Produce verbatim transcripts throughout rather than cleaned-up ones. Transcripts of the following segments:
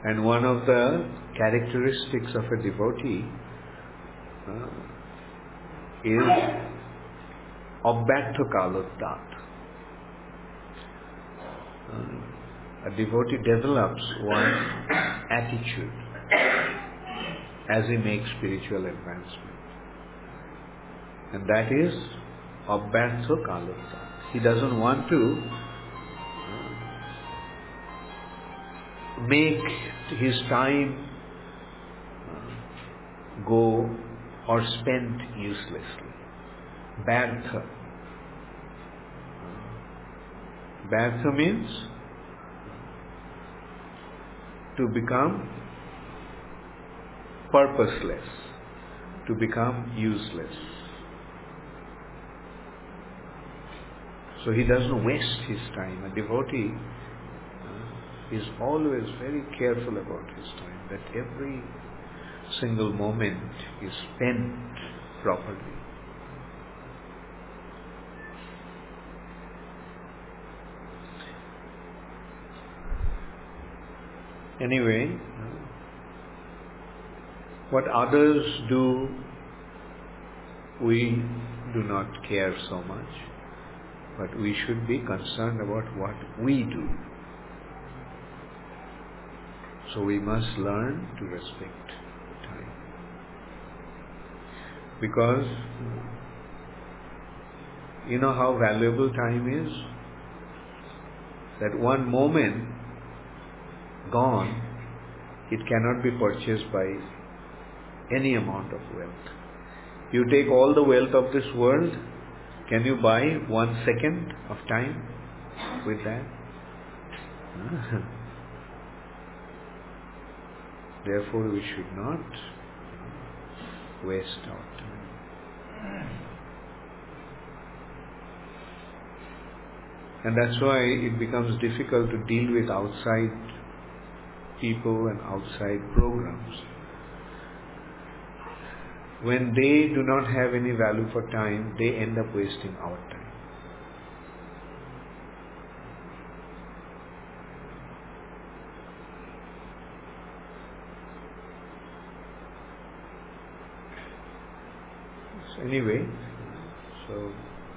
And one of the characteristics of a devotee uh, is Abhyartha Kaloddat. Uh, a devotee develops one attitude as he makes spiritual advancement. And that is Abhyartha Kaloddat. He doesn't want to uh, make his time uh, go or spent uselessly. Bharta. Bharta means to become purposeless, to become useless. So he doesn't waste his time. A devotee uh, is always very careful about his time, that every single moment is spent properly. Anyway, what others do, we do not care so much, but we should be concerned about what we do. So we must learn to respect time. Because you know how valuable time is? That one moment gone, it cannot be purchased by any amount of wealth. You take all the wealth of this world, can you buy one second of time with that? Therefore, we should not waste our time. And that's why it becomes difficult to deal with outside people and outside programs. When they do not have any value for time, they end up wasting our time. So anyway, so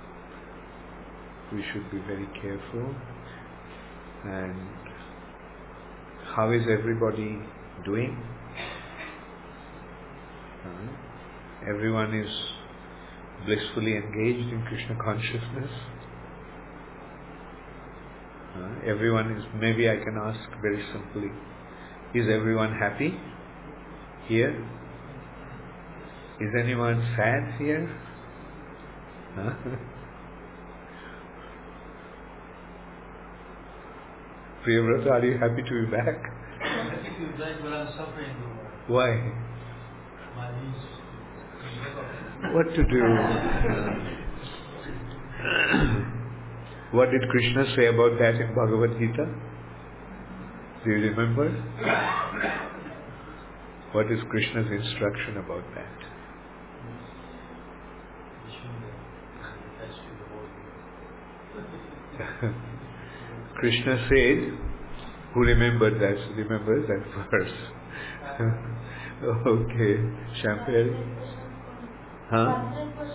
we should be very careful. And how is everybody doing? Uh, everyone is blissfully engaged in Krishna consciousness. Uh, everyone is, maybe I can ask very simply, is everyone happy here? Is anyone sad here? Huh? Priyavrata, are you happy to be back? I'm happy to be back, but I'm suffering. Why? My knees. What to do? What did Krishna say about that in Bhagavad Gita? Do you remember? What is Krishna's instruction about that? Krishna said, who remembered that? Remembers that verse? Okay, Champagne. Huh?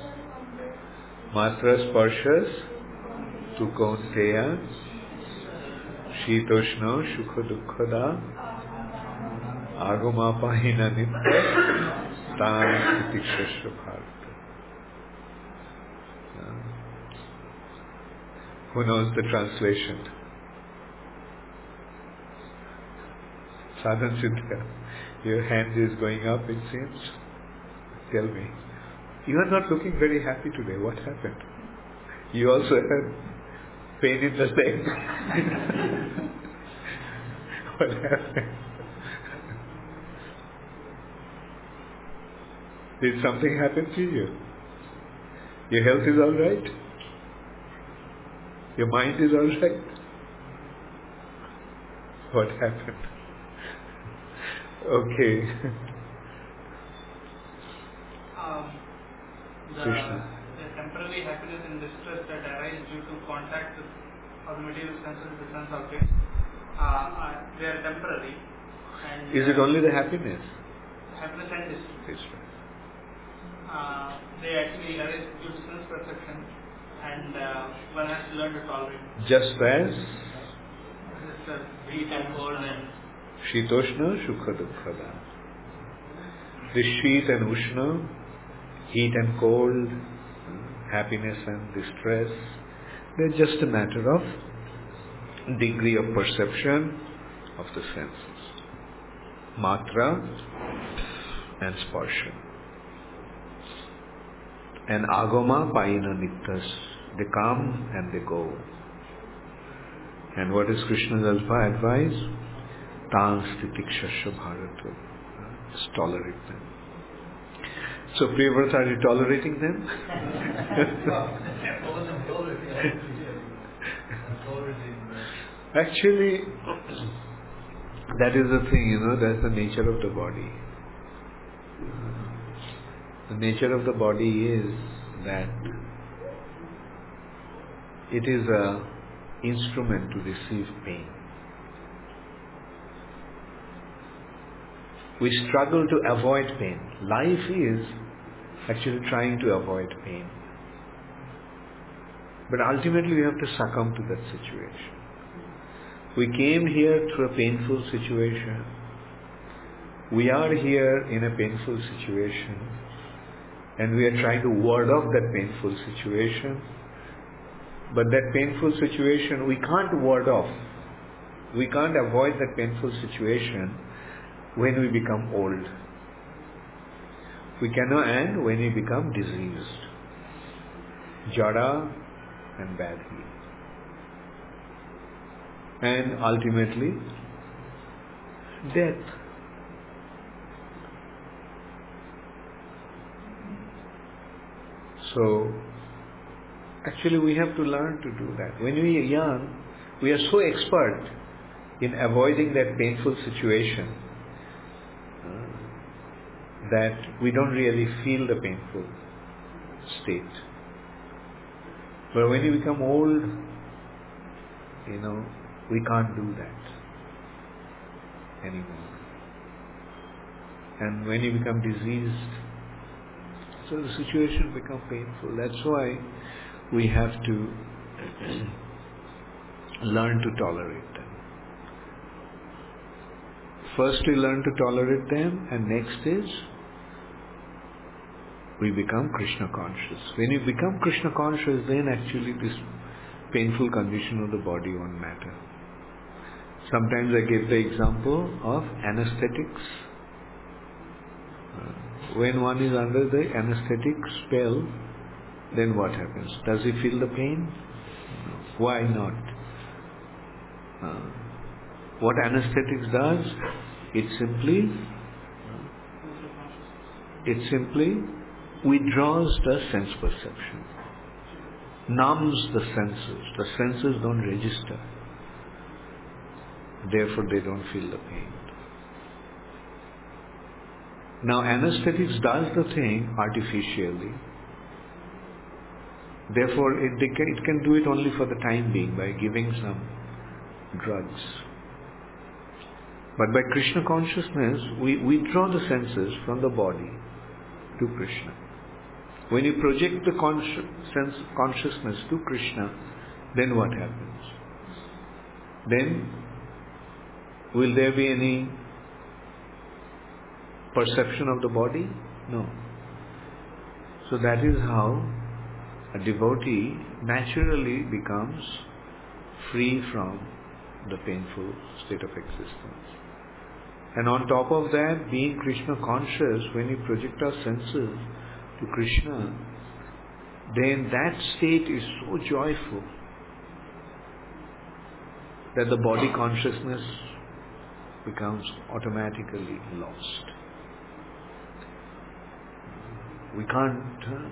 Matra sparshas tu kaunteya shitoshno shukha dukkhada agumapahina nitya tan itikshashra bharata. Who knows the translation? Sadhan Siddha, your hand is going up, it seems. Tell me. You are not looking very happy today. What happened? You also had pain in the leg. What happened? Did something happen to you? Your health is all right? Your mind is all right? What happened? Okay. Um, the, the temporary happiness and distress that arise due to contact with or material senses with sense objects, uh, uh, they are temporary, And is it only the happiness? Happiness and distress. Distress. Uh, they actually arise due to sense perception, and uh, one has to learn to tolerate. Just as Just as heat and cold and Shitoshna Shukha Dukkhada. The sheet and Ushna, heat and cold, happiness and distress, they're just a matter of degree of perception of the senses. Matra and Sparsha. And Agama Paina Nittas. They come and they go. And what is Krishna's advice? Tans Titikshasya Bharata. Just tolerate them. So Priyavrata, are you tolerating them? Actually, that is the thing, you know, that's the nature of the body. The nature of the body is that it is an instrument to receive pain. We struggle to avoid pain. Life is actually trying to avoid pain. But ultimately we have to succumb to that situation. We came here through a painful situation. We are here in a painful situation. And we are trying to ward off that painful situation. But that painful situation we can't ward off. We can't avoid that painful situation when we become old. We cannot end when we become diseased. Jara and Badhi. And ultimately, death. So, actually we have to learn to do that. When we are young, we are so expert in avoiding that painful situation uh, that we don't really feel the painful state. But when you become old, you know, we can't do that anymore. And when you become diseased, so the situation becomes painful. That's why we have to learn to tolerate them. First we learn to tolerate them, and next is we become Krishna conscious. When you become Krishna conscious, then actually this painful condition of the body won't matter. Sometimes I give the example of anesthetics. Uh, when one is under the anesthetic spell, then what happens? Does he feel the pain? No. Why not? Uh, what anesthetics does, it simply, it simply withdraws the sense perception, numbs the senses. The senses don't register. Therefore, they don't feel the pain. Now, anesthetics does the thing artificially. Therefore, it, they can, it can do it only for the time being by giving some drugs. But by Krishna consciousness, we withdraw the senses from the body to Krishna. When you project the consci- sense consciousness to Krishna, then what happens? Then, will there be any perception of the body? No. So that is how a devotee naturally becomes free from the painful state of existence. And on top of that, being Krishna conscious, when we project our senses to Krishna, then that state is so joyful that the body consciousness becomes automatically lost. We can't uh,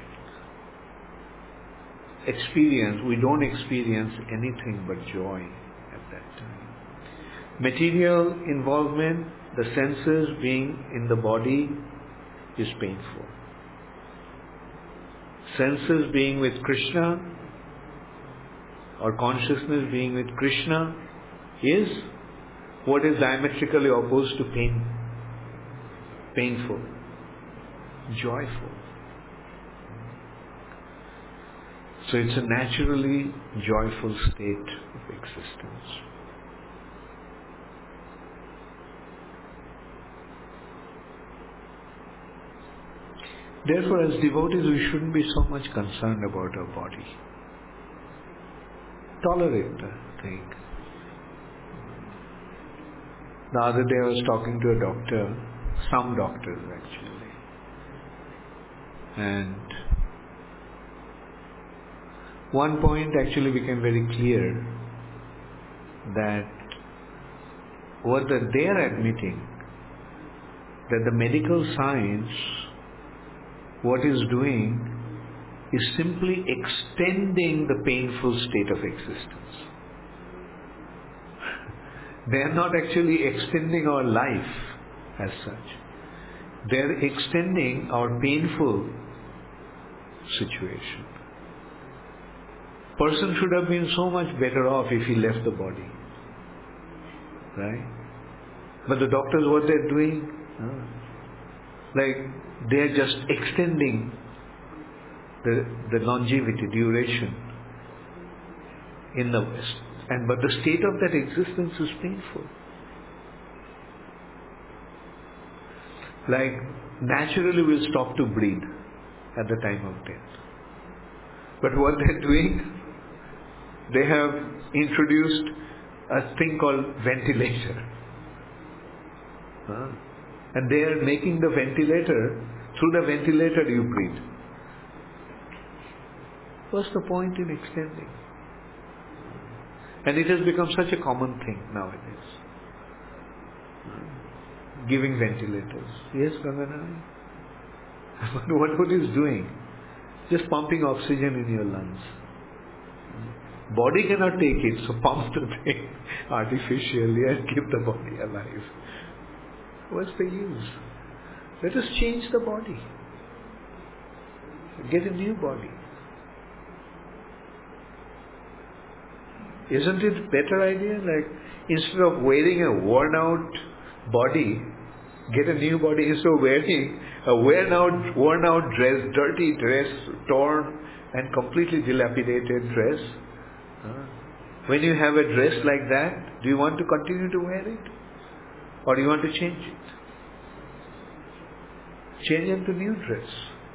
experience, we don't experience anything but joy at that time. Material involvement, the senses being in the body is painful. Senses being with Krishna or consciousness being with Krishna is What is diametrically opposed to pain? Painful. Joyful. So it's a naturally joyful state of existence. Therefore, as devotees, we shouldn't be so much concerned about our body. Tolerate the thing. The other day I was talking to a doctor, some doctors actually, and one point actually became very clear, that what that they are admitting, that the medical science, what is doing is simply extending the painful state of existence. They are not actually extending our life as such. They are extending our painful situation. Person should have been so much better off if he left the body. Right? But the doctors, what they're doing, uh, like they're just extending the, the longevity, duration in the West. And but the state of that existence is painful. Like naturally we'll stop to breathe at the time of death. But what they're doing, they have introduced a thing called ventilator. Huh? And they are making the ventilator, through the ventilator you breathe. What's the point in extending? And it has become such a common thing nowadays. Giving ventilators. Yes, Gangana? But what, what is doing? Just pumping oxygen in your lungs. Body cannot take it, so pump the thing artificially and keep the body alive. What's the use? Let us change the body. Get a new body. Isn't it a better idea? Like, instead of wearing a worn out body, get a new body. Instead of wearing a worn out, worn out dress, dirty dress, torn and completely dilapidated dress. Uh, when you have a dress like that, do you want to continue to wear it? Or do you want to change it? Change into a new dress.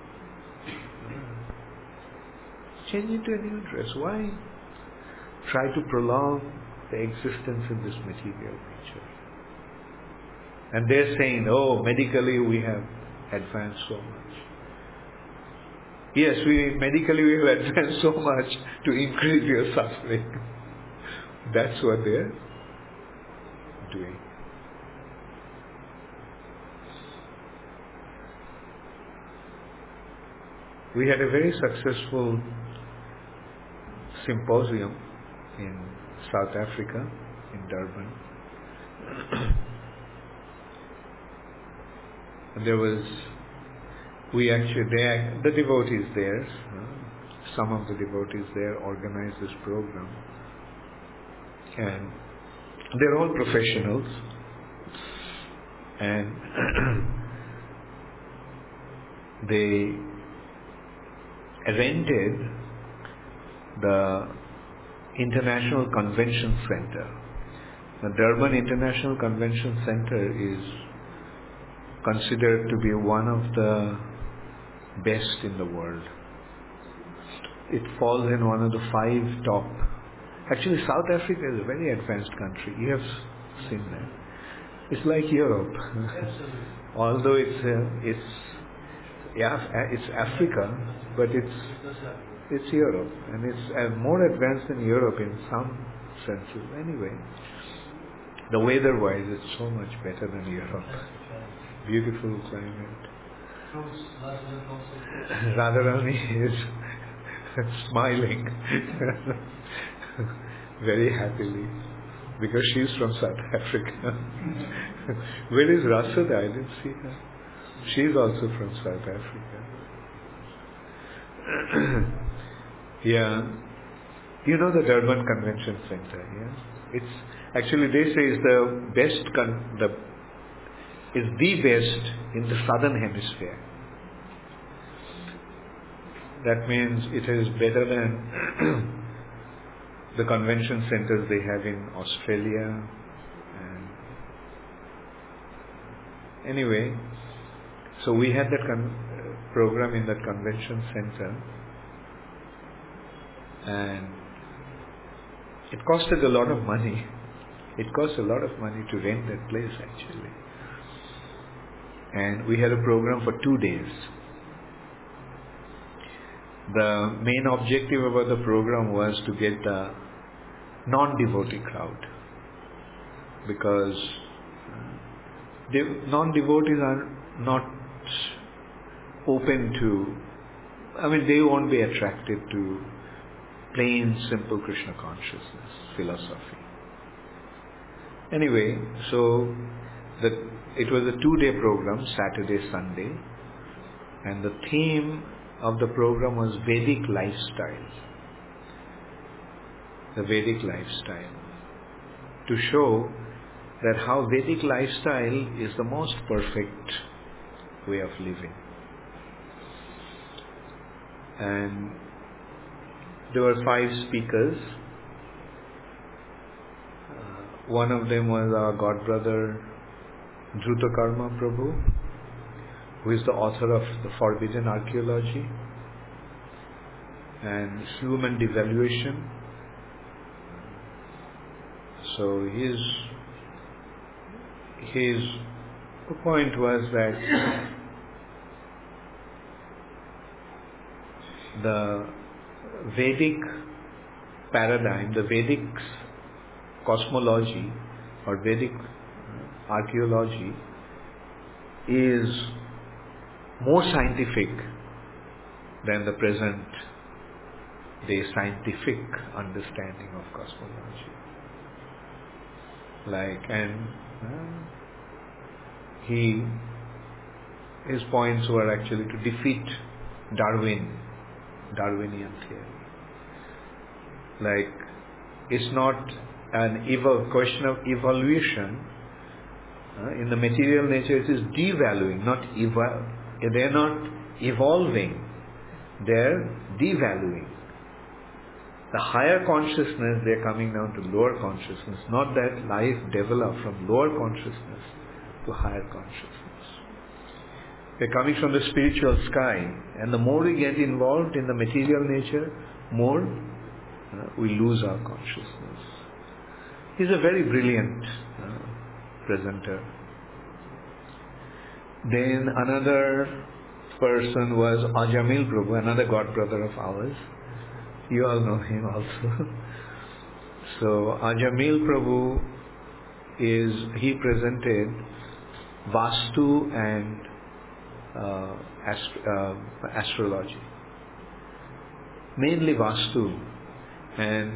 Change into a new dress. Why try to prolong the existence in this material nature? And they're saying, oh, medically we have advanced so much. Yes, we medically we have advanced so much to increase your suffering. That's what they're doing. We had a very successful symposium in South Africa, in Durban. And there was, we actually, they, the devotees there, uh, some of the devotees there organized this program. And they're all professionals. And they rented the International Convention Center. The Durban International Convention Center is considered to be one of the best in the world. It falls in one of the five top. Actually, South Africa is a very advanced country. You have seen that. It's like Europe. Although it's uh, it's yeah it's Africa, but it's it's Europe, and it's uh, more advanced than Europe in some senses. Anyway, the weather-wise, it's so much better than Europe. Beautiful climate. Radharani is smiling very happily because she's from South Africa. Where is Rasada? I didn't see her. She's also from South Africa. Yeah. You know the Durban Convention Center, yeah? It's actually, they say, is the best, con- the is the best in the southern hemisphere. That means it is better than the convention centers they have in Australia. And anyway, so we had that con- program in that convention center, and it costed a lot of money. It cost a lot of money to rent that place actually. And we had a program for two days. The main objective about the program was to get the non-devotee crowd, because de- non-devotees are not open to, I mean, they won't be attracted to plain simple Krishna consciousness philosophy. Anyway, so the, it was a two-day program, Saturday, Sunday, and the theme of the program was Vedic lifestyle. The Vedic lifestyle. To show that how Vedic lifestyle is the most perfect way of living. And there were five speakers. Uh, one of them was our god brother Dhruta Prabhu, who is the author of The Forbidden Archaeology and Human Devaluation. So his his point was that the Vedic paradigm, the Vedic cosmology or Vedic archaeology is more scientific than the present day scientific understanding of cosmology. Like, and uh, he, his points were actually to defeat Darwin, Darwinian theory. Like, it's not an evol- question of evolution. Uh, in the material nature, it is devaluing, not evol. They are not evolving; they are devaluing. The higher consciousness, they are coming down to lower consciousness. Not that life developed from lower consciousness to higher consciousness. They are coming from the spiritual sky, and the more we get involved in the material nature, more uh, we lose our consciousness. He's a very brilliant uh, presenter. Then another person was Ajamil Prabhu, another god brother of ours. You all know him also. So Ajamil Prabhu is, he presented Vastu and uh, ast- uh, astrology. Mainly Vastu. And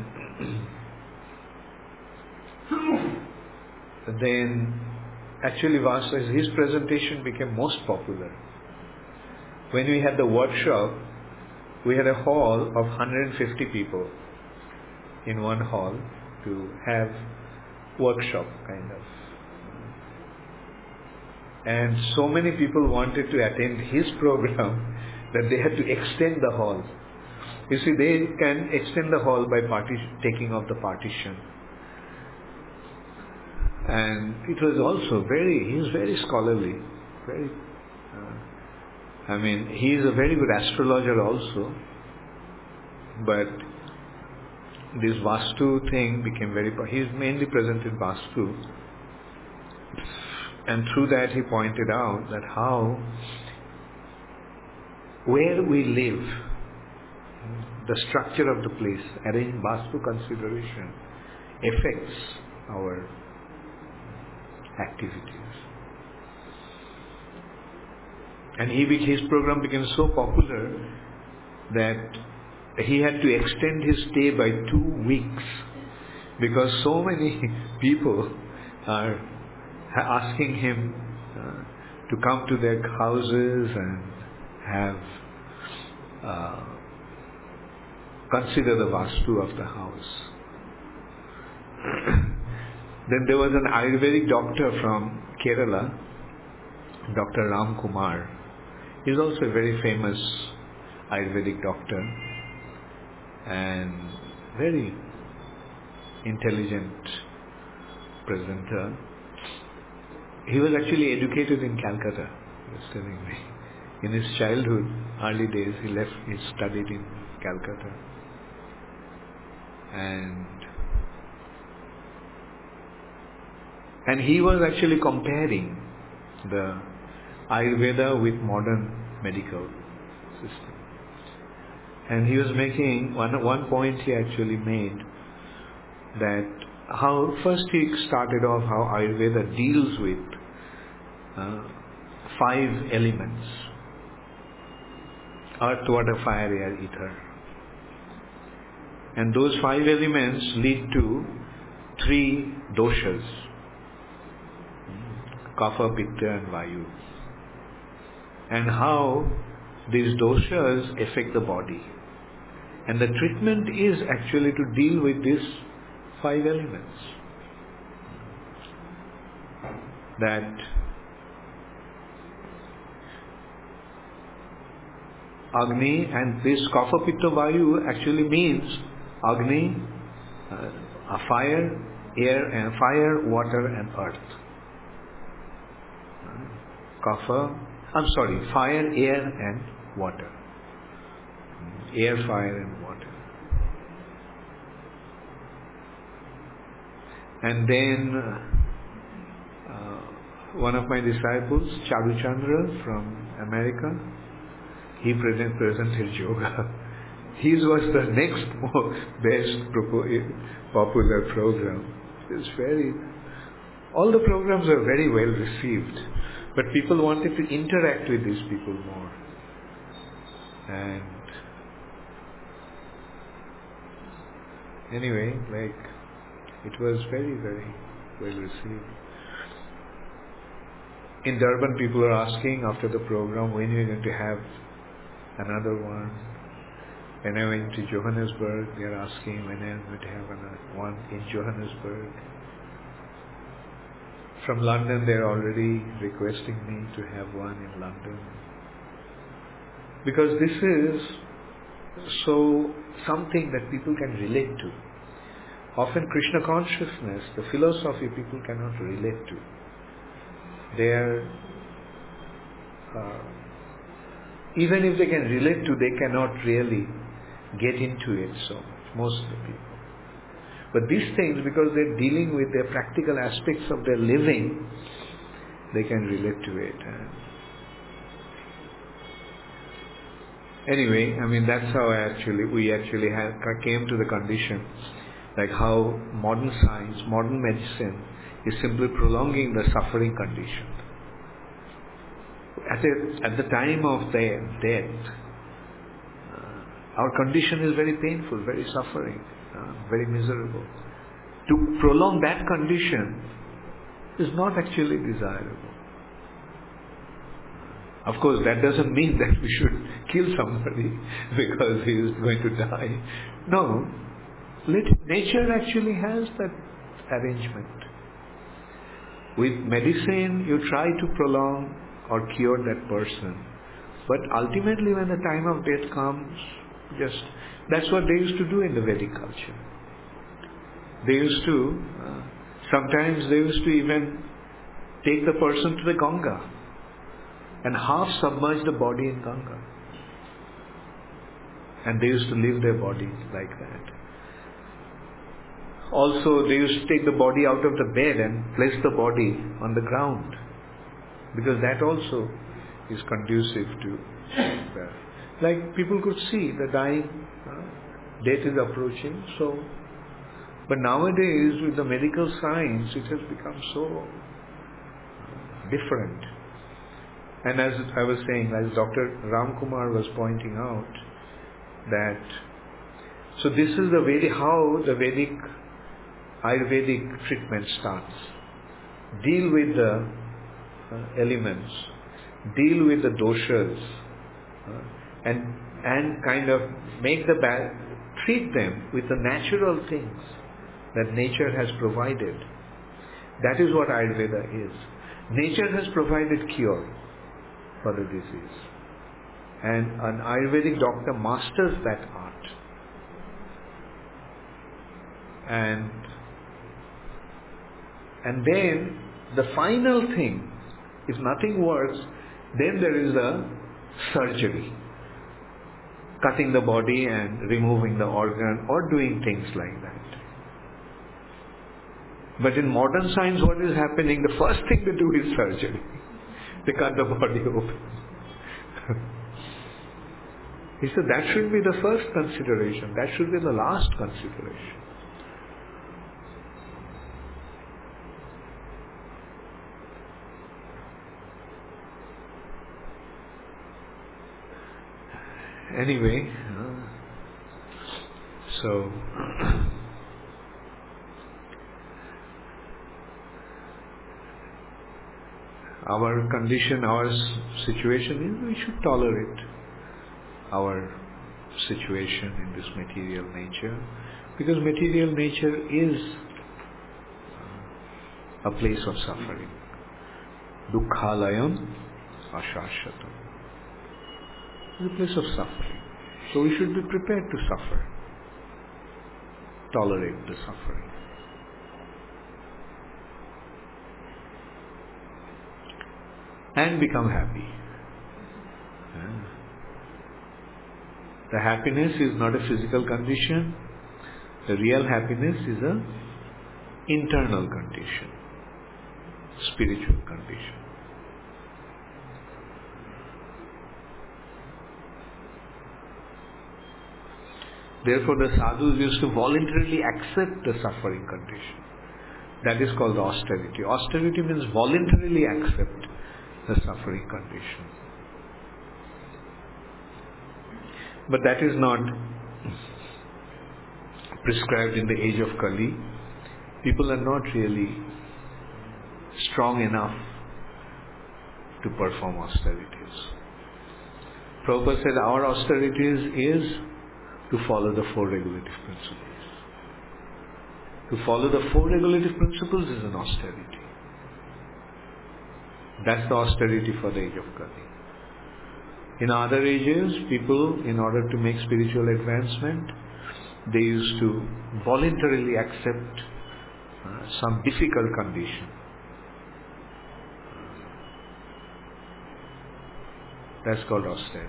then actually Vastu, his presentation became most popular. When we had the workshop, we had a hall of one hundred fifty people in one hall to have workshop kind of. And so many people wanted to attend his program that they had to extend the hall. You see, they can extend the hall by parti- taking off the partition. And it was also very, he was very scholarly, very uh, I mean, he is a very good astrologer also, but this Vastu thing became very, he mainly presented Vastu, and through that he pointed out that how, where we live, the structure of the place, arranged Vastu consideration, affects our activities. And he, his program became so popular that he had to extend his stay by two weeks because so many people are asking him uh, to come to their houses and have uh, consider the Vastu of the house. Then there was an Ayurvedic doctor from Kerala, Doctor Ram Kumar. He's also a very famous Ayurvedic doctor and very intelligent presenter. He was actually educated in Calcutta, he was telling me. In his childhood, early days, he left, he studied in Calcutta. And and he was actually comparing the Ayurveda with modern medical system. And he was making, one, one point he actually made, that how, first he started off how Ayurveda deals with uh, five elements: earth, water, fire, air, ether. And those five elements lead to three doshas: Kapha, Pitta and Vayu. And how these doshas affect the body. And the treatment is actually to deal with these five elements. That Agni, and this Kapha, Pitta, Vayu actually means Agni, uh, a fire, air, and fire, water and earth. Kapha, I'm sorry, fire, air and water. Air, fire and water. And then uh, one of my disciples, Charu Chandra from America, he present, presented yoga. His was the next more best propo- popular program. It's very, all the programs are very well received, but people wanted to interact with these people more. And anyway, like, it was very, very well received. In Durban, people are asking after the program, when are you going to have another one? When I went to Johannesburg, they are asking when I am going to have another one in Johannesburg. From London, they are already requesting me to have one in London. Because this is so something that people can relate to. Often Krishna consciousness, the philosophy, people cannot relate to. They are, uh, even if they can relate to, they cannot really get into it so much, most of the people. But these things, because they're dealing with their practical aspects of their living, they can relate to it. Anyway, I mean, that's how I actually, we actually have, came to the condition, like how modern science, modern medicine is simply prolonging the suffering condition. At, a, at the time of their death, uh, our condition is very painful, very suffering, uh, very miserable. To prolong that condition is not actually desirable. Of course, that doesn't mean that we should kill somebody because he is going to die. No, nature actually has that arrangement. With medicine, you try to prolong or cure that person. But ultimately, when the time of death comes, just that's what they used to do in the Vedic culture. They used to, uh, sometimes they used to even take the person to the Ganga and half submerge the body in Ganga. And they used to leave their body like that. Also, they used to take the body out of the bed and place the body on the ground, because that also is conducive to that. Like people could see the dying, uh, death is approaching. So, but nowadays with the medical science, it has become so different. And as I was saying, as Doctor Ram Kumar was pointing out, that so this is the Vedic, how the Vedic Ayurvedic treatment starts. Deal with the uh, elements, deal with the doshas, uh, and and kind of make the ba- treat them with the natural things that nature has provided. That is what Ayurveda is. Nature has provided cure for the disease. And an Ayurvedic doctor masters that art. And, and then the final thing, if nothing works, then there is a surgery. Cutting the body and removing the organ or doing things like that. But in modern science, what is happening? The first thing they do is surgery. They cut the body open. He said that should be the first consideration. That should be the last consideration. Anyway, so our condition, our situation is we should tolerate our situation in this material nature, because material nature is a place of suffering. Dukkhalayam ashashyatam. It's a place of suffering. So we should be prepared to suffer. Tolerate the suffering. And become happy. The happiness is not a physical condition. The real happiness is an internal condition. Spiritual condition. Therefore, the sadhus used to voluntarily accept the suffering condition. That is called austerity. Austerity means voluntarily accept the suffering condition. But that is not prescribed in the age of Kali. People are not really strong enough to perform austerities. Prabhupada said our austerities is to follow the four regulative principles. To follow the four regulative principles is an austerity. That's the austerity for the age of Kali. In other ages, people, in order to make spiritual advancement, they used to voluntarily accept uh, some difficult condition. That's called austerity.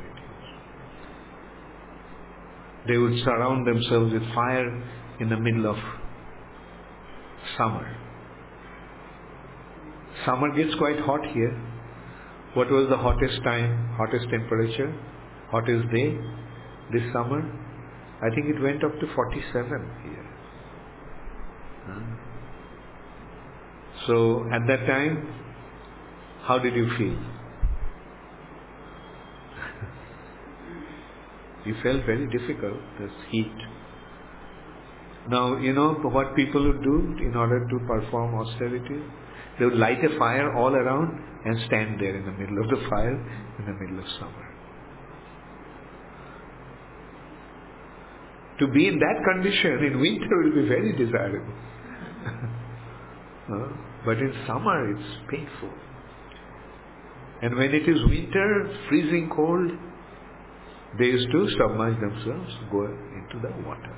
They would surround themselves with fire in the middle of summer. Summer gets quite hot here. What was the hottest time, hottest temperature, hottest day this summer? I think it went up to forty-seven here. So at that time, how did you feel? You felt very difficult, this heat. Now, you know what people would do in order to perform austerity? They would light a fire all around and stand there in the middle of the fire in the middle of summer. To be in that condition in winter will be very desirable. uh, but in summer it's painful. And when it is winter, freezing cold, they used to submerge themselves, go into the water.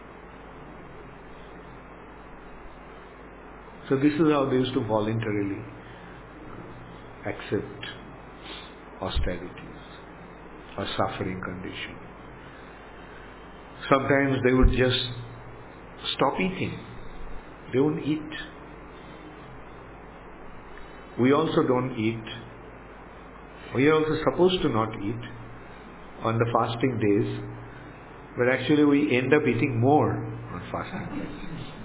So this is how they used to voluntarily accept austerities or suffering condition. Sometimes they would just stop eating. They won't eat. We also don't eat. We are also supposed to not eat on the fasting days, but actually we end up eating more on fasting days.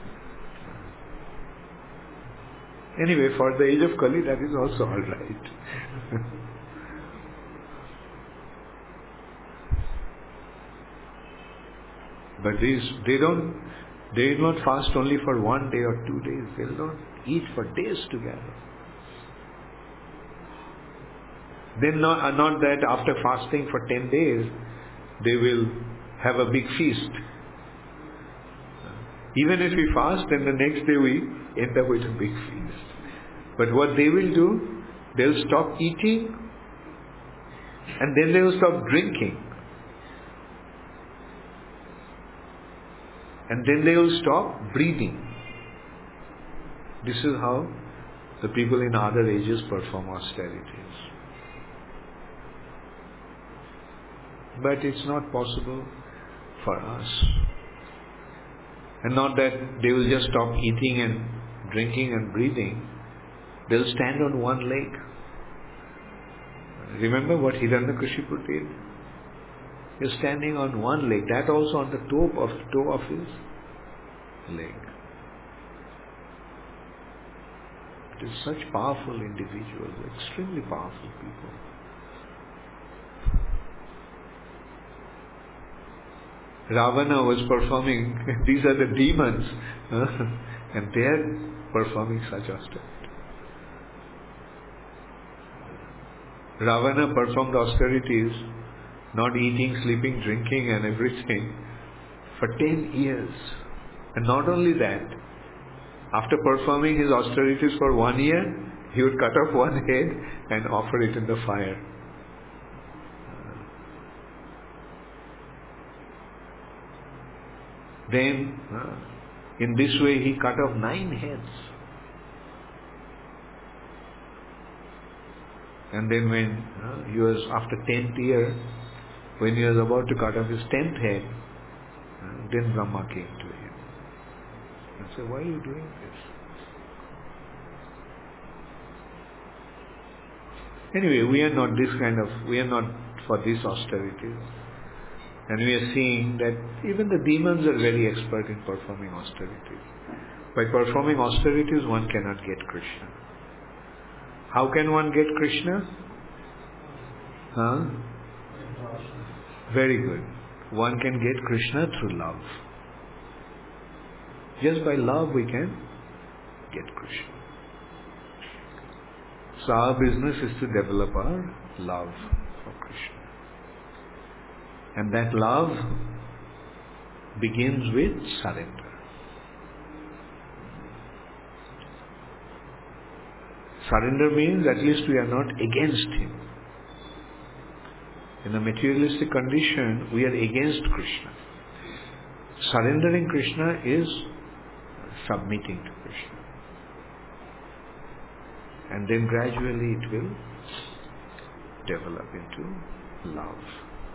Anyway, for the age of Kali, that is also all right. But these, they don't, they will not fast only for one day or two days. They will not eat for days together. Then not, not that after fasting for ten days, they will have a big feast. Even if we fast, then the next day we end up with a big feast. But what they will do, they'll stop eating and then they will stop drinking. And then they will stop breathing. This is how the people in other ages perform austerities. But it's not possible for us. And not that they will just stop eating and drinking and breathing. They'll stand on one leg. Remember what Hiranyakashipu did? He's standing on one leg, that also on the toe of, toe of his leg. It is such powerful individuals, extremely powerful people. Ravana was performing, these are the demons, and they are performing such austerity. Ravana performed austerities, not eating, sleeping, drinking and everything, for ten years. And not only that, after performing his austerities for one year, he would cut off one head and offer it in the fire. Then, in this way, he cut off nine heads. And then when uh, he was after tenth year, when he was about to cut off his tenth head, uh, then Brahma came to him and said, "Why are you doing this?" Anyway, we are not this kind of, we are not for this austerities. And we are seeing that even the demons are very expert in performing austerities. By performing austerities, one cannot get Krishna. How can one get Krishna? Huh? Very good. One can get Krishna through love. Just by love we can get Krishna. So our business is to develop our love for Krishna. And that love begins with surrender. Surrender means at least we are not against Him. In a materialistic condition, we are against Krishna. Surrendering Krishna is submitting to Krishna. And then gradually it will develop into love.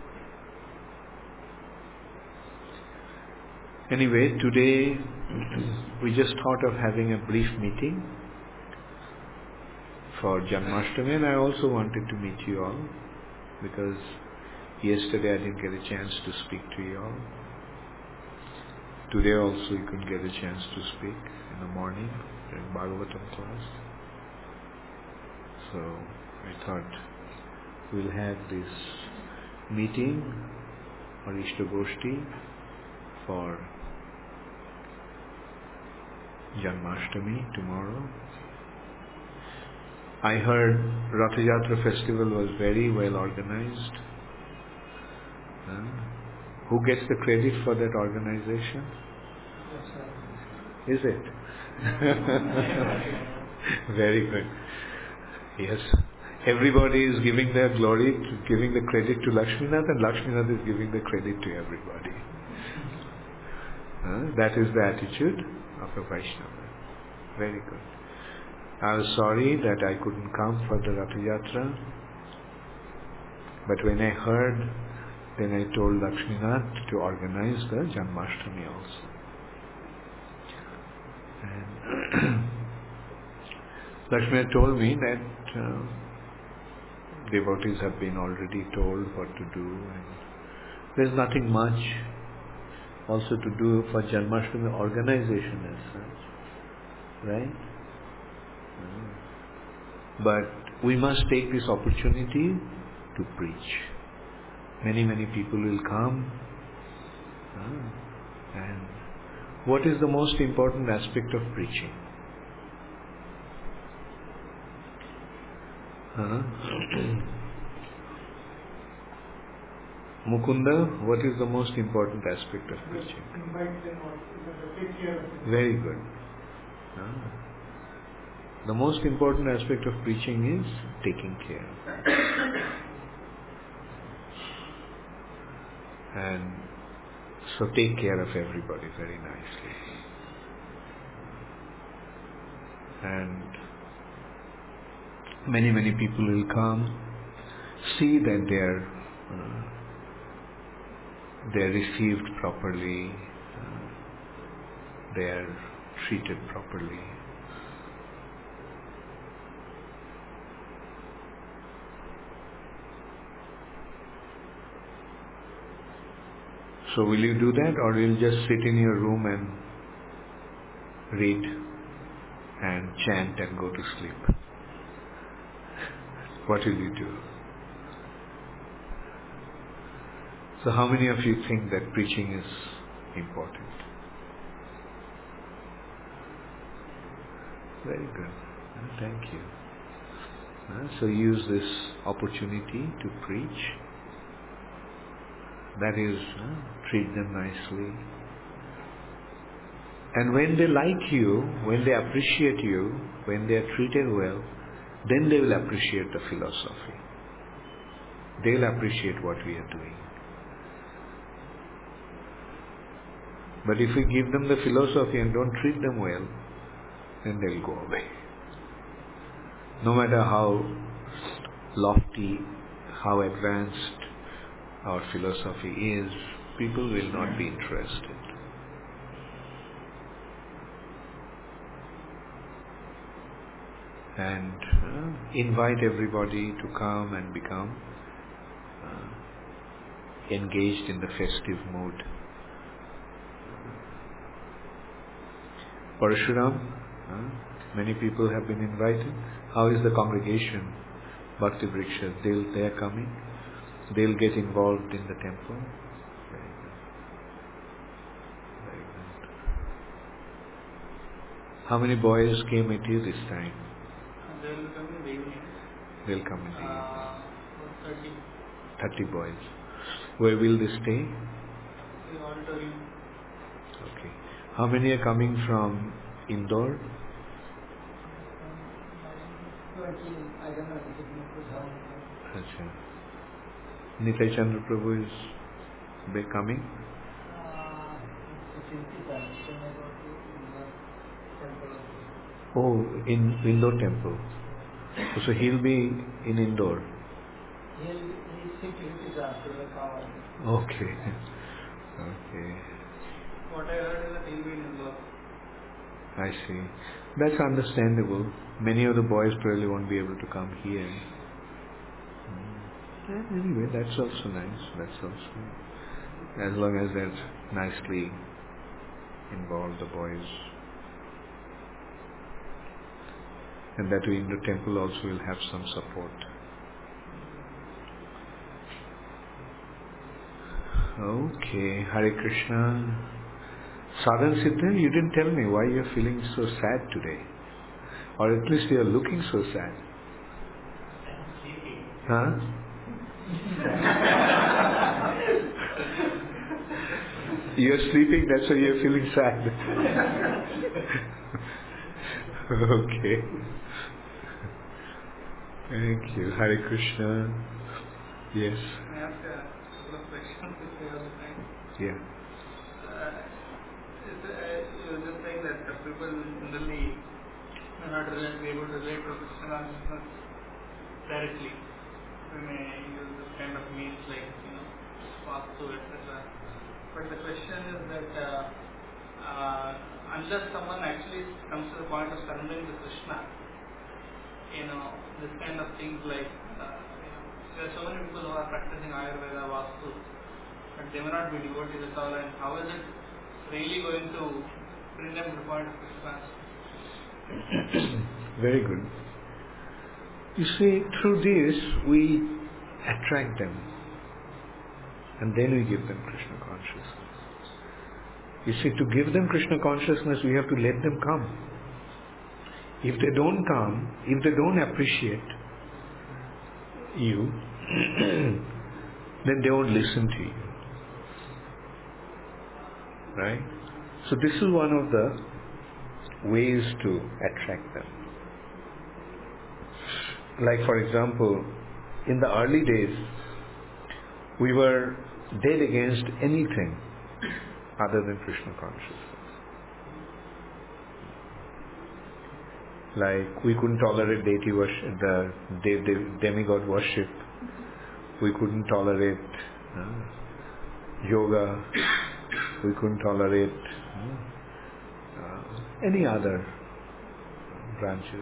Anyway, today we just thought of having a brief meeting for Janmashtami, and I also wanted to meet you all because yesterday I didn't get a chance to speak to you all. Today also you couldn't get a chance to speak in the morning during Bhagavatam class. So I thought we'll have this meeting or Ishtagoshti for Janmashtami tomorrow. I heard Rath Yatra festival was very well organized. Uh, who gets the credit for that organization? Is it? Very good. Yes. Everybody is giving their glory, to, giving the credit to Lakshminath, and Lakshminath is giving the credit to everybody. Uh, that is the attitude of a Vaishnava. Very good. I was sorry that I couldn't come for the Rath Yatra, but when I heard, then I told Lakshminath to organize the Janmashtami also. And Lakshminath told me that uh, devotees have been already told what to do, and there's nothing much also to do for Janmashtami organization as such, right? But we must take this opportunity to preach. Many, many people will come. Uh, and what is the most important aspect of preaching? Uh, Mukunda, what is the most important aspect of preaching? Very good. Ah. The most important aspect of preaching is taking care. And so take care of everybody very nicely. And many, many people will come, see that they are uh, they are received properly, uh, they are treated properly. So will you do that, or will you just sit in your room and read and chant and go to sleep? What will you do? So how many of you think that preaching is important? Very good. Uh, Thank you. Uh, So use this opportunity to preach. That is, uh, treat them nicely. And when they like you, when they appreciate you, when they are treated well, then they will appreciate the philosophy. They will appreciate what we are doing. But if we give them the philosophy and don't treat them well, then they'll go away. No matter how lofty, how advanced our philosophy is, people will not be interested. And uh, invite everybody to come and become uh, engaged in the festive mood. Parshuram, uh, many people have been invited. How is the congregation? Bhakti Vriksha, they'll, they are coming. They'll get involved in the temple. Very good. Very good. How many boys came at you this time? They will come in the evening. They'll come in the evening. Uh, thirty. Thirty boys. Where will they stay? The auditorium. Okay. How many are coming from Indore? I don't know. Achha. Nitai Chandra Prabhu is be coming? Oh, in Indore temple. So he'll be in Indore. Okay. Okay. What I heard is that he'll be in Indore. I see. That's understandable. Many of the boys probably won't be able to come here. Mm. Anyway, that's also nice. That's also as long as they're nicely involved, the boys. And that way in the temple also will have some support. Okay, Hare Krishna. Sadhan Siddha, you didn't tell me why you're feeling so sad today. Or at least you're looking so sad. Huh? You're sleeping, that's why you're feeling sad. Okay. Thank you. Hare Krishna. Yes. Can I ask a couple of questions if you have the time? Yeah. Uh, is, uh, you were just saying that the people generally may not relate, be able to relate to Krishna consciousness directly. We may use this kind of means like, you know, vastu, et cetera. But the question is that uh, uh, unless someone actually comes to the point of surrendering to Krishna, you know, this kind of things like, uh, you know, there are so many people who are practicing Ayurveda, Vastu, but they may not be devotees at all, and how is it really going to bring them to the point of Krishna? Very good. You see, through this we attract them and then we give them Krishna consciousness. You see, to give them Krishna consciousness, we have to let them come. If they don't come, if they don't appreciate you, then they won't listen to you. Right? So this is one of the ways to attract them. Like for example, in the early days, we were dead against anything other than Krishna consciousness. Like we couldn't tolerate deity worship, the de- de- demigod worship. We couldn't tolerate uh, yoga. We couldn't tolerate uh, uh, any other branches.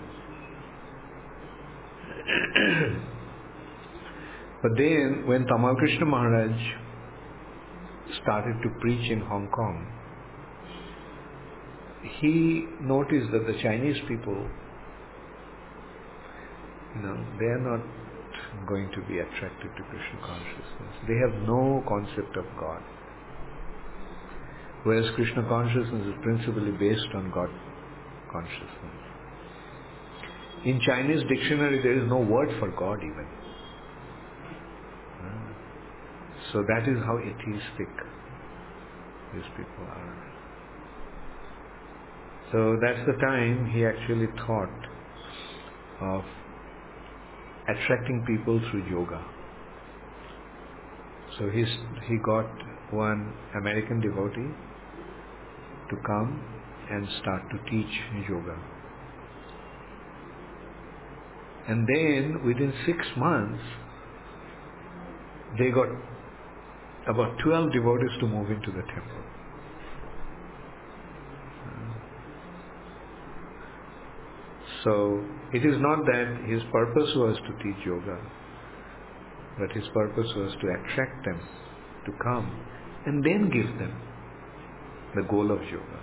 But then when Tamal Krishna Maharaj started to preach in Hong Kong, he noticed that the Chinese people, you know, they are not going to be attracted to Krishna consciousness. They have no concept of God. Whereas Krishna consciousness is principally based on God consciousness. In Chinese dictionary there is no word for God even. So that is how atheistic these people are. So that's the time he actually thought of attracting people through yoga. So he's, he got one American devotee to come and start to teach yoga. And then within six months, they got about twelve devotees to move into the temple. So it is not that his purpose was to teach yoga, but his purpose was to attract them to come and then give them the goal of yoga.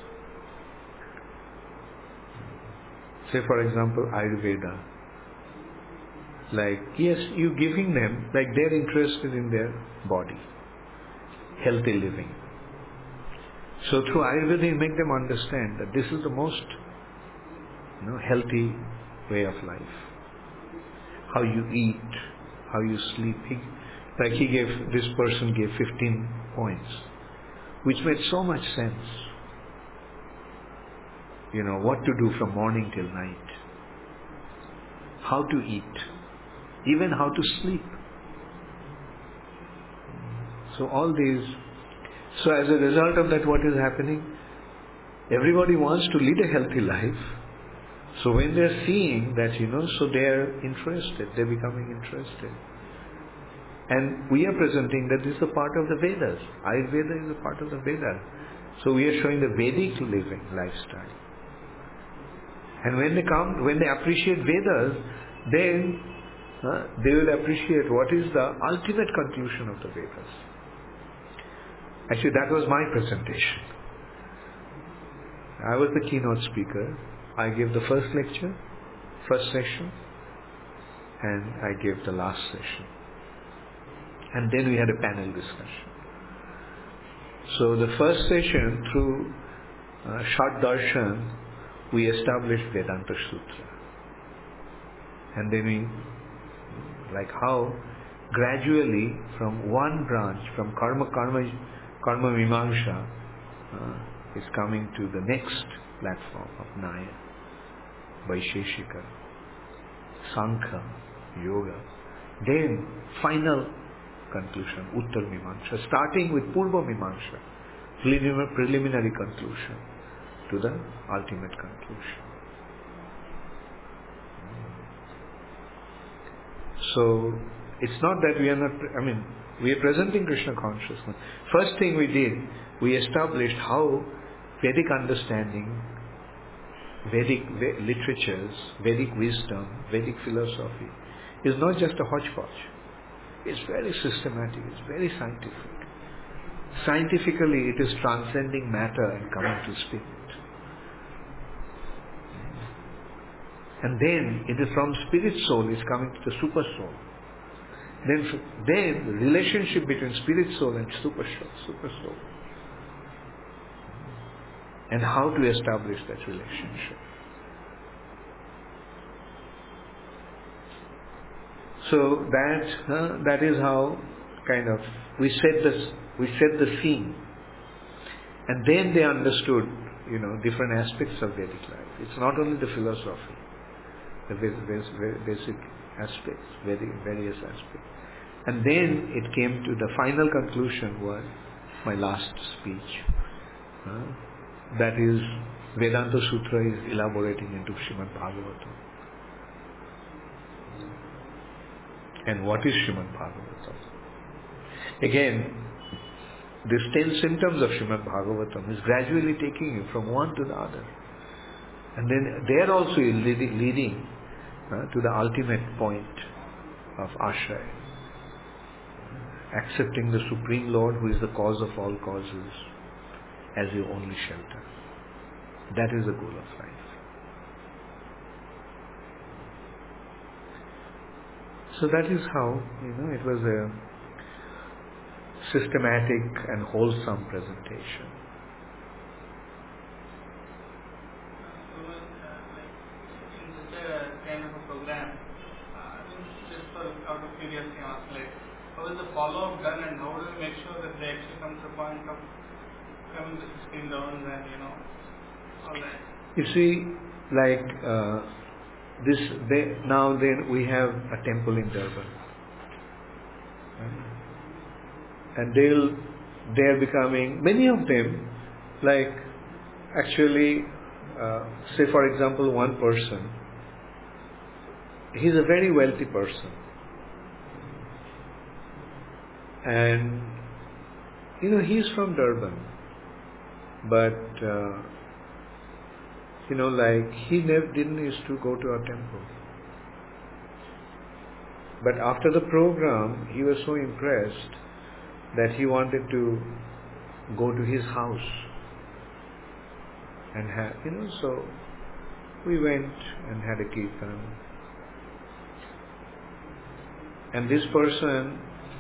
Say for example Ayurveda. Like, yes, you giving them, like they're interested in their body, healthy living. So through Ayurveda you make them understand that this is the most, you know, healthy way of life. How you eat, how you sleep. He, like he gave, this person gave fifteen points, which made so much sense. You know, what to do from morning till night. How to eat. Even how to sleep. So all these, so as a result of that, what is happening? Everybody wants to lead a healthy life. So when they're seeing that, you know, so they're interested, they're becoming interested. And we are presenting that this is a part of the Vedas. Ayurveda is a part of the Veda. So we are showing the Vedic living lifestyle. And when they come, when they appreciate Vedas, then uh, they will appreciate what is the ultimate conclusion of the Vedas. Actually, that was my presentation. I was the keynote speaker. I gave the first lecture, first session, and I gave the last session. And then we had a panel discussion. So the first session, through uh, Shat Darshan, we established Vedanta Sutra. And then we, like how gradually from one branch, from Karma Karma Karma Mimamsa, uh, is coming to the next platform of Nyaya, Vaisheshika, Sankhya, Yoga. Then final conclusion, Uttar Mimamsa, starting with Purva Mimamsa, preliminary, preliminary conclusion to the ultimate conclusion. So it's not that we are not, I mean, we are presenting Krishna consciousness. First thing we did, we established how Vedic understanding, Vedic literatures, Vedic wisdom, Vedic philosophy is not just a hodgepodge. It's very systematic, it's very scientific. Scientifically, it is transcending matter and coming to spirit. And then, it is from spirit soul, it's coming to the super soul. Then, then the relationship between spirit soul and super soul, super soul. And how to establish that relationship. So that uh, that is how kind of, we set this, we set the scene. And then they understood, you know, different aspects of Vedic life. It's not only the philosophy, the basic aspects, various aspects. And then it came to the final conclusion was my last speech. Uh, that is, Vedanta Sutra is elaborating into Srimad Bhagavatam. And what is Srimad Bhagavatam? Again, these ten symptoms of Srimad Bhagavatam is gradually taking you from one to the other. And then they are also leading, leading uh, to the ultimate point of Ashraya. Accepting the Supreme Lord who is the cause of all causes as your only shelter. That is the goal of life. So that is how, you know, it was a systematic and wholesome presentation. So, uh, like in such a kind of a program, uh, just for out of curiosity, I ask, like, how is the follow-up done, and how do we make sure that they actually come to the point of coming to sixteen rounds and, you know, all that? You see, like uh, this, they, now then we have a temple in Durban. Right? And they'll, they're becoming, many of them, like actually, uh, say for example one person, he's a very wealthy person. And, you know, he's from Durban. But, uh, you know, like, he never didn't used to go to our temple. But after the program, he was so impressed that he wanted to go to his house and have, you know, so we went and had a kirtan. And this person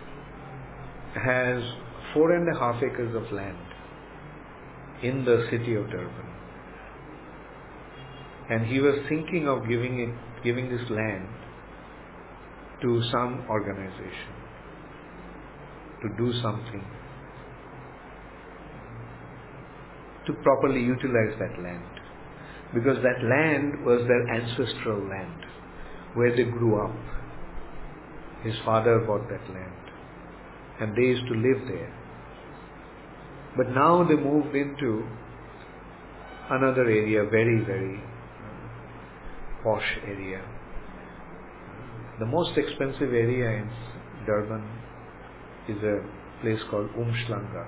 has four and a half acres of land in the city of Durban. And he was thinking of giving it, giving this land to some organization, to do something, to properly utilize that land. Because that land was their ancestral land, where they grew up. His father bought that land, and they used to live there. But now they moved into another area, very, very uh, posh area. The most expensive area in Durban is a place called Umhlanga.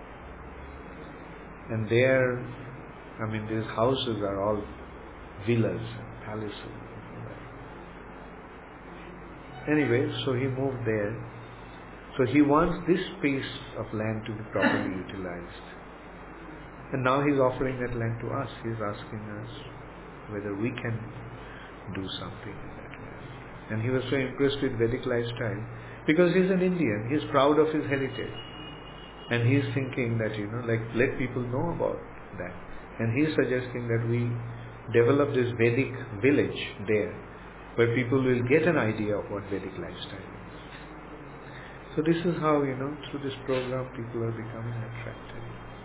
And there, I mean, these houses are all villas and palaces. Anyway, so he moved there. So he wants this piece of land to be properly utilized. And now he's offering that land to us. He's asking us whether we can do something in that land. And he was so impressed with Vedic lifestyle because he's an Indian. He's proud of his heritage. And he's thinking that, you know, like, let people know about that. And he's suggesting that we develop this Vedic village there, where people will get an idea of what Vedic lifestyle is. So this is how, you know, through this program, people are becoming attracted.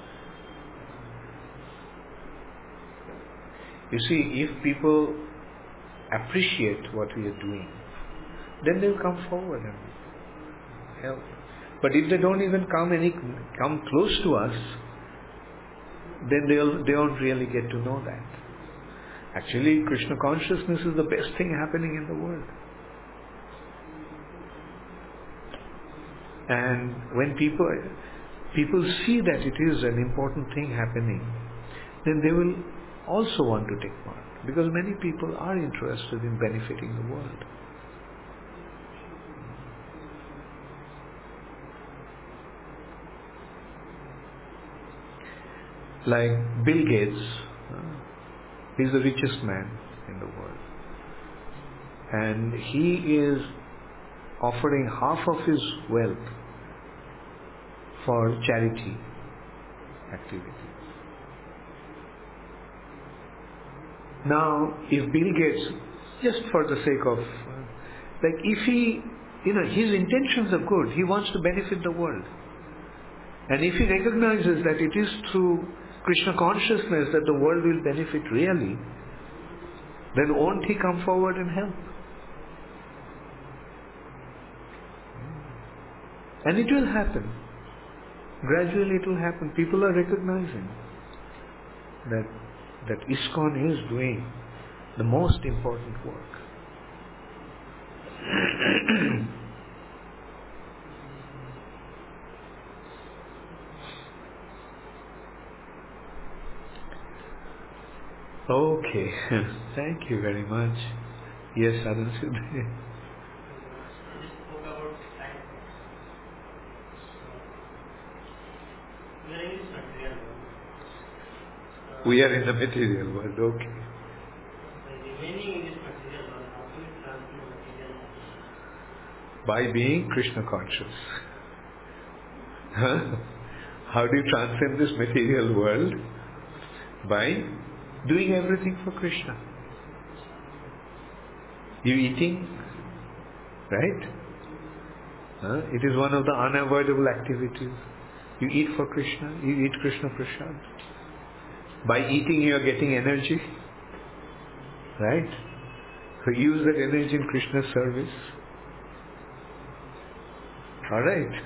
You see, if people appreciate what we are doing, then they'll come forward and help. But if they don't even come any come close to us, then they'll they don't really get to know that. Actually, Krishna consciousness is the best thing happening in the world. And when people people see that it is an important thing happening, then they will also want to take part. Because many people are interested in benefiting the world. Like Bill Gates, uh, he's the richest man in the world. And he is offering half of his wealth for charity activities. Now, if Bill Gates, just for the sake of, uh, like if he You know, his intentions are good. He wants to benefit the world. And if he recognizes that it is through Krishna consciousness that the world will benefit really, then won't he come forward and help? And it will happen. Gradually it will happen. People are recognizing that that ISKCON is doing the most important work. Okay. Thank you very much. Yes, Anand Siddhi. We are in the material world, okay. By being Krishna conscious. Huh? How do you transcend this material world? By doing everything for Krishna. You eating, right? Huh? It is one of the unavoidable activities. You eat for Krishna, you eat Krishna Prasad. By eating you are getting energy, right? So use that energy in Krishna's service. Alright.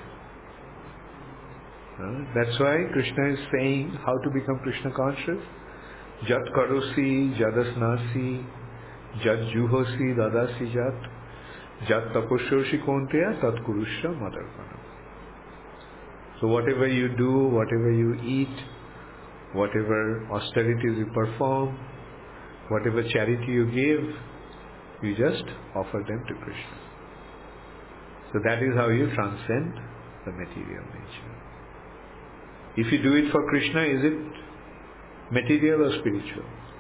Uh, that's why Krishna is saying how to become Krishna conscious. Jat karosi, jadasnasi, jat juhosi, dadasi jat, jat tapushoshi konteya, tat kurusha madarpanam. So whatever you do, whatever you eat, whatever austerities you perform, whatever charity you give, you just offer them to Krishna. So that is how you transcend the material nature. If you do it for Krishna, is it material or spiritual?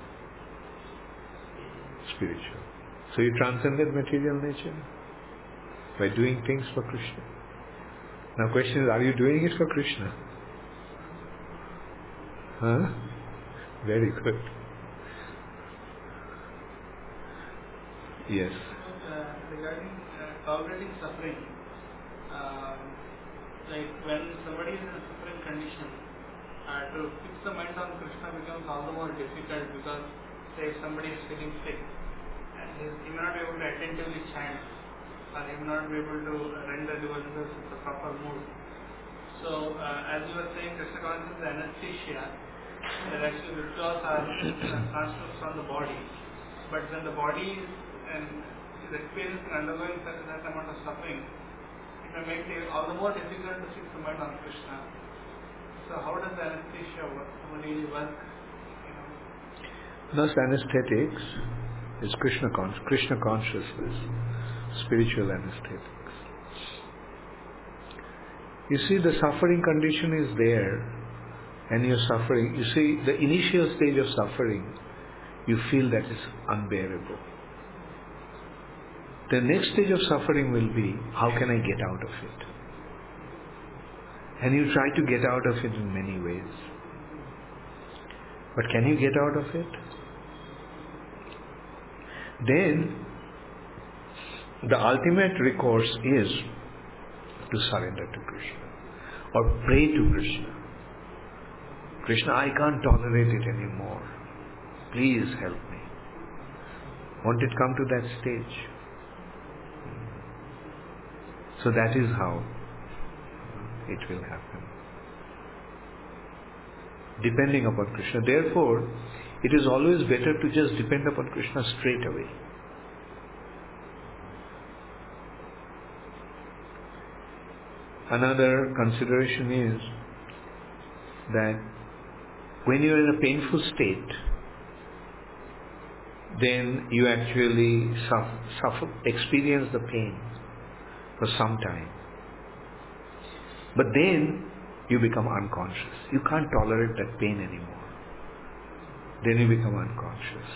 Spiritual. So you transcended material nature by doing things for Krishna. Now question is, are you doing it for Krishna? Huh? Very good. Yes. Uh, regarding uh, tolerating suffering, um, like when somebody is in a suffering condition, uh, to fix the mind on Krishna becomes all the more difficult because, say, if somebody is feeling sick, and he, he may not be able to attentively chant, or he may not be able to render devotions with the proper mood. So, uh, as you were saying, Krishna consciousness is anesthesia that actually withdraws our transfers from the body. But when the body is, and is experiencing undergoing such that amount of suffering, it may make it all the more difficult to fix the mind on Krishna. So, how does the anesthesia work? Really work? You know? Thus, anesthetics is Krishna, con- Krishna consciousness, spiritual anesthetics. You see, the suffering condition is there, and you're suffering. You see, the initial stage of suffering, you feel that is unbearable. The next stage of suffering will be, how can I get out of it? And you try to get out of it in many ways. But can you get out of it? Then, the ultimate recourse is to surrender to Krishna or pray to Krishna. Krishna, I can't tolerate it anymore. Please help me. Won't it come to that stage? So that is how it will happen. Depending upon Krishna. Therefore, it is always better to just depend upon Krishna straight away. Another consideration is that when you are in a painful state, then you actually suffer, suffer, experience the pain for some time. But then you become unconscious. You can't tolerate that pain anymore. Then you become unconscious.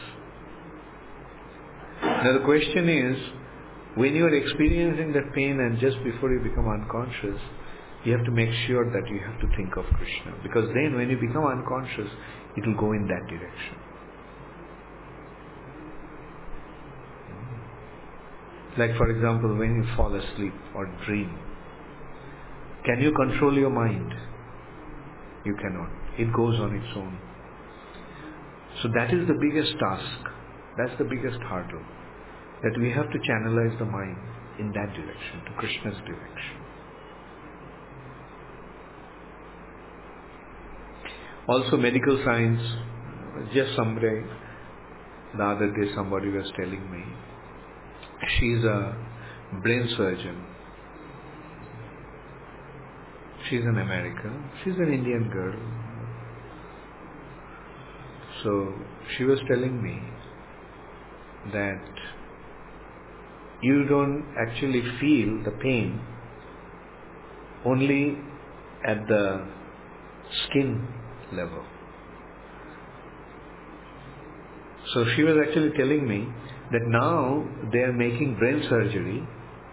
Now the question is, when you are experiencing that pain and just before you become unconscious, you have to make sure that you have to think of Krishna. Because then when you become unconscious, it will go in that direction. Like for example, when you fall asleep or dream, can you control your mind? You cannot. It goes on its own. So that is the biggest task. That's the biggest hurdle. That we have to channelize the mind in that direction, to Krishna's direction. Also medical science, just somebody, the other day somebody was telling me, she's a brain surgeon. She's an American. She's an Indian girl. So she was telling me that you don't actually feel the pain only at the skin level. So she was actually telling me that now they are making brain surgery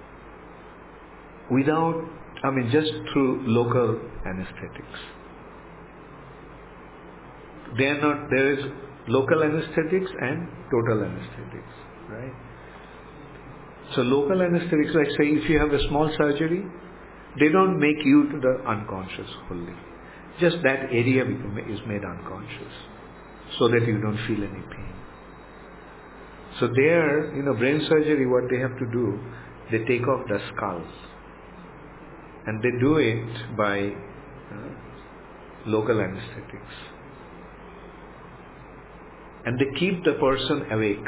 without, I mean just through local anesthetics. They are not, there is local anesthetics and total anesthetics, right? So local anesthetics, like say if you have a small surgery, they don't make you to the unconscious fully. Just that area is made unconscious so that you don't feel any pain. So there, you know, brain surgery, what they have to do, they take off the skull. And they do it by uh, local anesthetics. And they keep the person awake.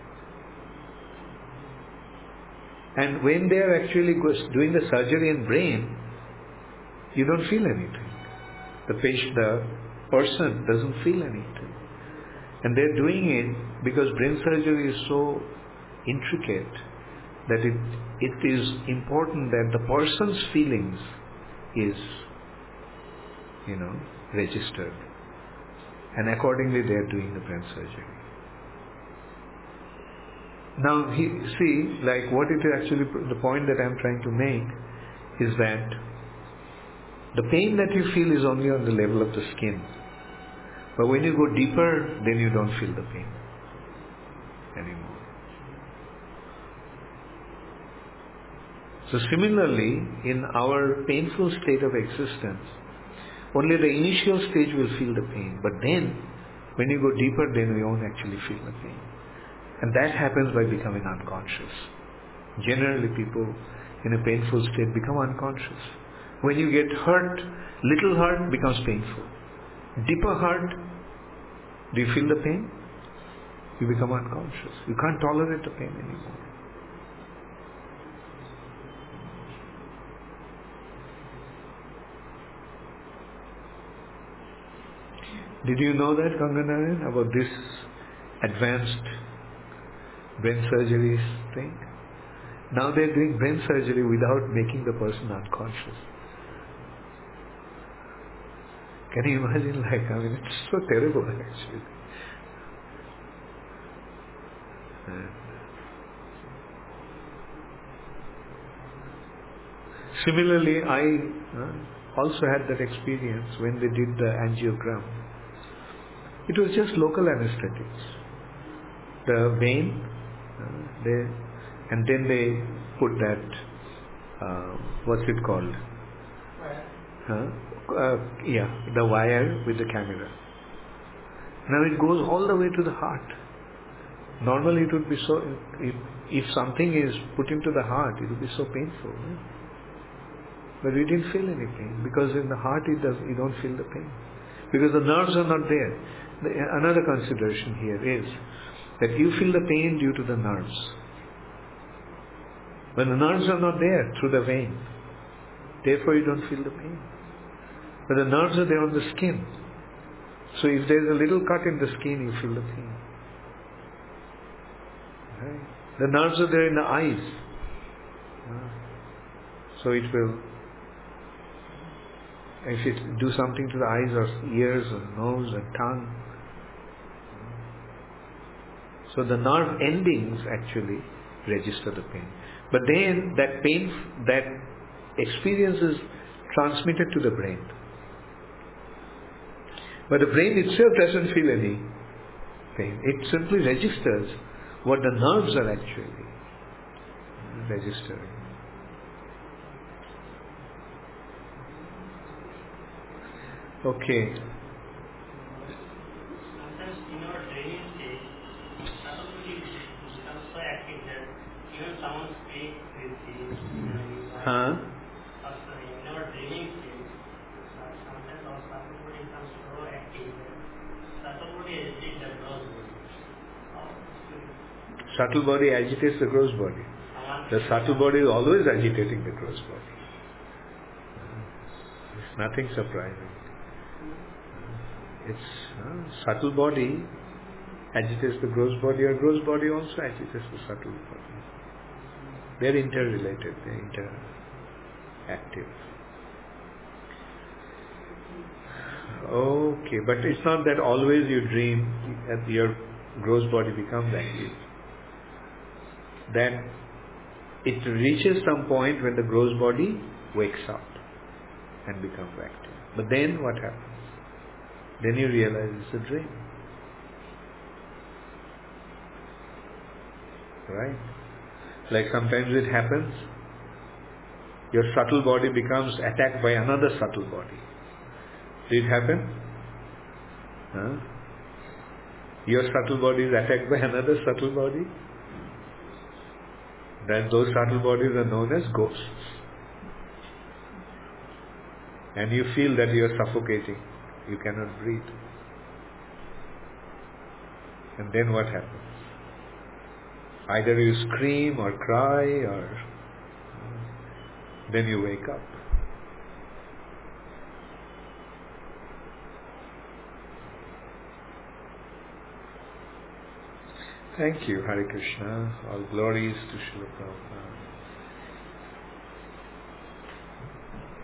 And when they are actually doing the surgery in brain, you don't feel anything. The patient, the person doesn't feel anything. And they're doing it because brain surgery is so intricate that it it is important that the person's feelings is, you know, registered. And accordingly they are doing the brain surgery. Now, he, see, like what it is actually, the point that I'm trying to make is that the pain that you feel is only on the level of the skin. But when you go deeper, then you don't feel the pain anymore. So similarly, in our painful state of existence, only the initial stage will feel the pain. But then, when you go deeper, then we won't actually feel the pain. And that happens by becoming unconscious. Generally, people in a painful state become unconscious. When you get hurt, little hurt becomes painful. Deeper hurt, do you feel the pain? You become unconscious. You can't tolerate the pain anymore. Did you know that, Ganganarayan, about this advanced brain surgery thing? Now they're doing brain surgery without making the person unconscious. Can you imagine? Like, I mean, it's so terrible actually. And similarly, I uh, also had that experience when they did the angiogram. It was just local anesthetics. The vein, uh, they, and then they put that, uh, what's it called? Huh? Uh, yeah, the wire with the camera. Now it goes all the way to the heart. Normally it would be so, if, if something is put into the heart, it would be so painful. Right? But we didn't feel any pain because in the heart it does, you don't feel the pain. Because the nerves are not there. The, another consideration here is that you feel the pain due to the nerves. When the nerves are not there through the vein, therefore you don't feel the pain. But the nerves are there on the skin. So if there is a little cut in the skin, you feel the pain. Right? The nerves are there in the eyes. So it will, if it do something to the eyes or ears or nose and tongue. So the nerve endings actually register the pain. But then that pain, that experience is transmitted to the brain. But the brain itself doesn't feel any pain. It simply registers what the nerves are actually registering. Okay. Sometimes in our dreaming state, subtle body becomes so active that even someone speaks with the Huh? also in our dreaming state, sometimes our subtle body becomes so active that subtle body agitates the gross body. Subtle body agitates the gross body. The subtle body is always agitating the gross body. It's nothing surprising. It's uh, subtle body agitates the gross body, or gross body also agitates the subtle body. They're interrelated, they're interactive. Okay, but it's not that always you dream that your gross body becomes active. Then it reaches some point when the gross body wakes up and becomes active. But then what happens? Then you realize it's a dream. Right? Like sometimes it happens, your subtle body becomes attacked by another subtle body. Did it happen? Huh? Your subtle body is attacked by another subtle body. Then those subtle bodies are known as ghosts. And you feel that you are suffocating. You cannot breathe. And then what happens? Either you scream or cry, or then you wake up. Thank you, Hare Krishna. All glories to Srila Prabhupada.